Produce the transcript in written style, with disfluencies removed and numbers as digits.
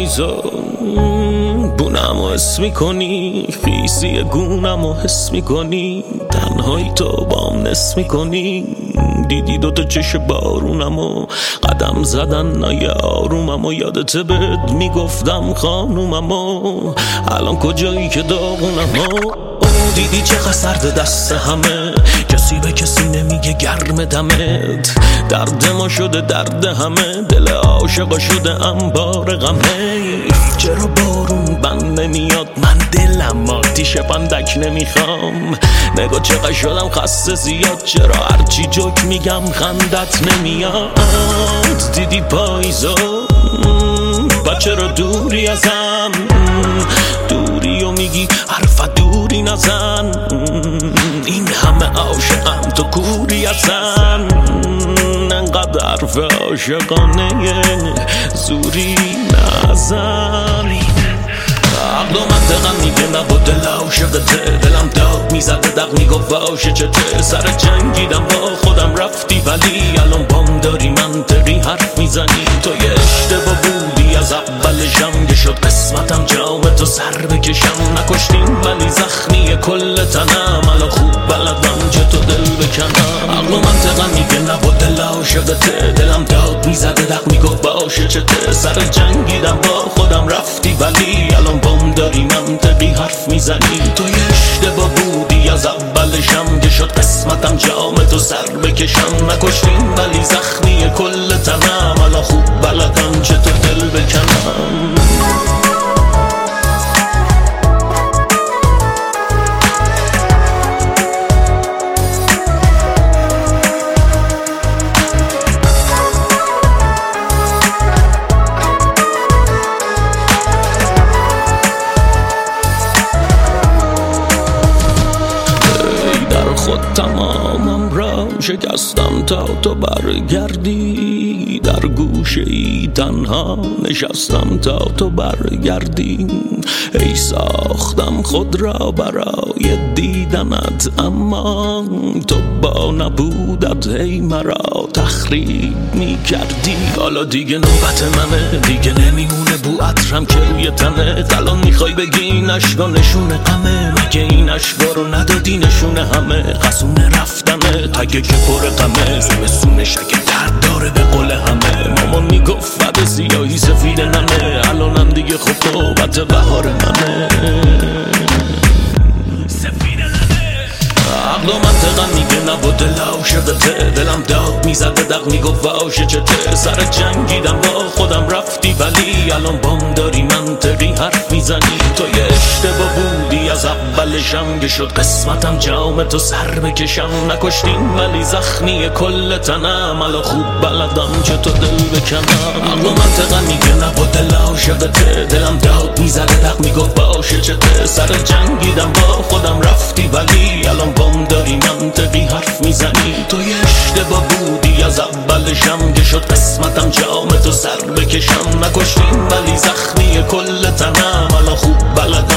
پاییزا بونمو حس میکنی، خیسی گونمو حس میکنی، تنهایی تو بام نس میکنی. دیدی دوتا چش بارونمو قدم زدن نای آروممو، یادت بد میگفتم خانوممو، الان کجایی که داغونمو. دیدی چقدر سرد دست همه، کسی به کسی نمیگه گرم دمت، درد ما شده درد همه، دل عاشقا شده انبار غمه. چرا بارون بند نمیاد، من دلم آتیش پندک نمیخوام، نگاه چقدر شدم خسته زیاد، چرا هرچی جوک میگم خندت نمیاد. دیدی پاییزا بچه رو دوری ازم، دوری و میگی حرف دوری نزن، این همه عاشقم تو کوری ازن، انقدر حرف عاشقانه زوری نزن. عقل و منطقم میگه نبود دل عاشقته، دلم داغ میزده دق میگفت واشه چته، سر جنگیدم با خودم رفتی ولی الان بام داری منطقی حرف میزنی. تو یه اشتباه بودی از اولشم، که شد قسمتم جام تو سر بکشم، نکشتیم ولی زخمی کل تنم، الان خوب بلدم چه تو دل بکنم. عقل و منطقم میگه نبود دل عاشقته، دلم داغ میزده دق میگفت واشه چته، سر جنگیدم با خودم رفتی ولی الان بام داری منطقی حرف میزنی. تو یه اشتباه بودی از اولشم، که شد قسمتم جام تو سر بکشم، نکشتیم ولی زخمی کل تنم، الان خوب بلدم چه تو دل بکنم. خود تمامم را شکستم تا تو برگردی، در گوشه ای تنها نشستم تا تو برگردی. ای ساختم خود را برای دیدنت، اما تو با نبودت ای مرا تخریب میکردی. حالا دیگه نوبت منه، دیگه نمیمونه بو عطرم که روی تنه، الان میخوای بگی این عشقا نشونه غمه، مگه این عشقا رو ندادی نشونه همه، قصونه رفتنه تگه که پر غمه، زمستونش اگه درد داره به قول همه، مامان میگفت فد سیاهی سفید ننه، الانم دیگه خب نوبت بهار منه. عقل و منطقم میگه نبود دل عاشقته، دلم داغ میزده دق میگفت واشه چته، سر جنگیدم با خودم رفتی ولی الان بام داری منطقی حرف میزنی. تو یه اشتباه بودی از اولشم، که شد قسمتم جام تو سر بکشم، نکشتیم ولی زخمی کل تنم، الان خوب بلدم چه تو دل بکنم. عقل و منطقم میگه نبود دل عاشقته، دلم داغ میزده دق میگفت واشه چته، سر جنگیدم با خودم رفتی ولی الان بام داری منطقی حرف میزنی. تو یه اشتباه بودی از اولشم، که شد قسمتم جام تو سر بکشم، نکشتیم ولی زخمی کل تنم، الان خوب بلد